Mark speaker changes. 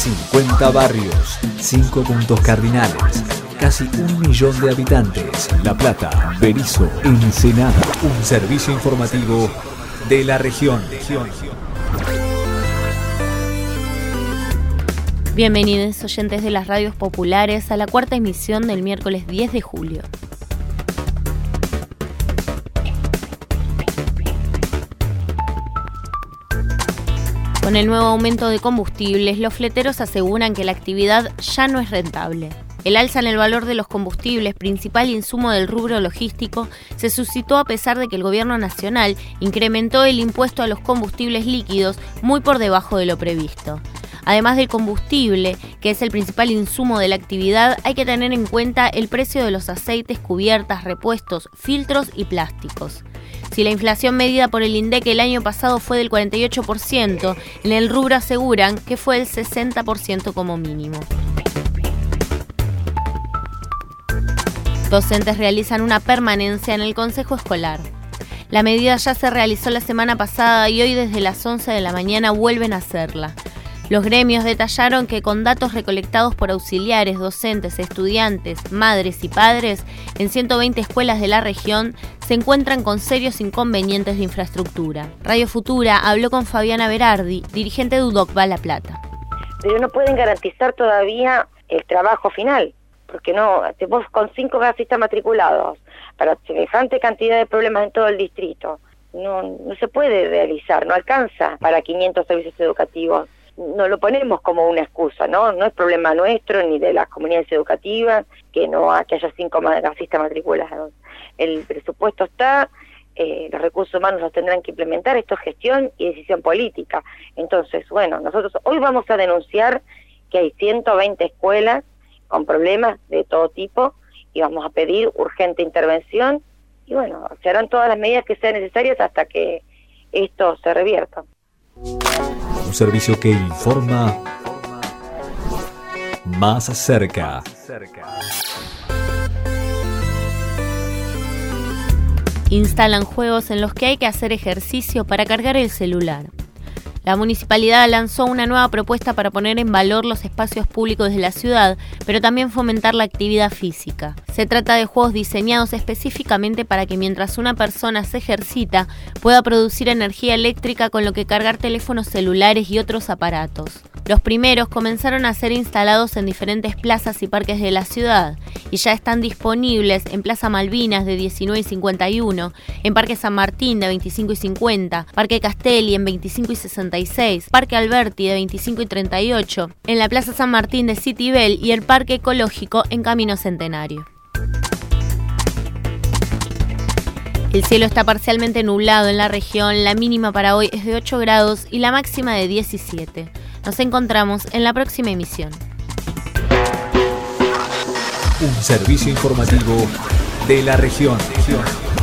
Speaker 1: 50 barrios, 5 puntos cardinales, casi 1 millón de habitantes. La Plata, Berisso, Ensenada. Un servicio informativo de la región.
Speaker 2: Bienvenidos oyentes de las radios populares a la cuarta emisión del miércoles 10 de julio. Con el nuevo aumento de combustibles, los fleteros aseguran que la actividad ya no es rentable. El alza en el valor de los combustibles, principal insumo del rubro logístico, se suscitó a pesar de que el gobierno nacional incrementó el impuesto a los combustibles líquidos muy por debajo de lo previsto. Además del combustible, que es el principal insumo de la actividad, hay que tener en cuenta el precio de los aceites, cubiertas, repuestos, filtros y plásticos. Si la inflación medida por el INDEC el año pasado fue del 48%, en el rubro aseguran que fue el 60% como mínimo. Docentes realizan una permanencia en el Consejo Escolar. La medida ya se realizó la semana pasada y hoy desde las 11 de la mañana vuelven a hacerla. Los gremios detallaron que con datos recolectados por auxiliares, docentes, estudiantes, madres y padres, en 120 escuelas de la región se encuentran con serios inconvenientes de infraestructura. Radio Futura habló con Fabiana Berardi, dirigente de UDOCVA La Plata.
Speaker 3: Pero no pueden garantizar todavía el trabajo final, porque no, vos con 5 gasistas matriculados para semejante cantidad de problemas en todo el distrito, no se puede realizar, no alcanza para 500 servicios educativos. No lo ponemos como una excusa, ¿no? No es problema nuestro ni de las comunidades educativas que haya 5 gasistas matriculados. El presupuesto está, los recursos humanos los tendrán que implementar, esto es gestión y decisión política. Entonces, bueno, nosotros hoy vamos a denunciar que hay 120 escuelas con problemas de todo tipo y vamos a pedir urgente intervención y bueno, se harán todas las medidas que sean necesarias hasta que esto se revierta.
Speaker 1: Un servicio que informa más cerca.
Speaker 2: Instalan juegos en los que hay que hacer ejercicio para cargar el celular. La municipalidad lanzó una nueva propuesta para poner en valor los espacios públicos de la ciudad, pero también fomentar la actividad física. Se trata de juegos diseñados específicamente para que mientras una persona se ejercita, pueda producir energía eléctrica con lo que cargar teléfonos celulares y otros aparatos. Los primeros comenzaron a ser instalados en diferentes plazas y parques de la ciudad y ya están disponibles en Plaza Malvinas de 19 y 51, en Parque San Martín de 25 y 50, Parque Castelli en 25 y 66, Parque Alberti de 25 y 38, en la Plaza San Martín de Citibel y el Parque Ecológico en Camino Centenario. El cielo está parcialmente nublado en la región, la mínima para hoy es de 8 grados y la máxima de 17. Nos encontramos en la próxima emisión.
Speaker 1: Un servicio informativo de la región.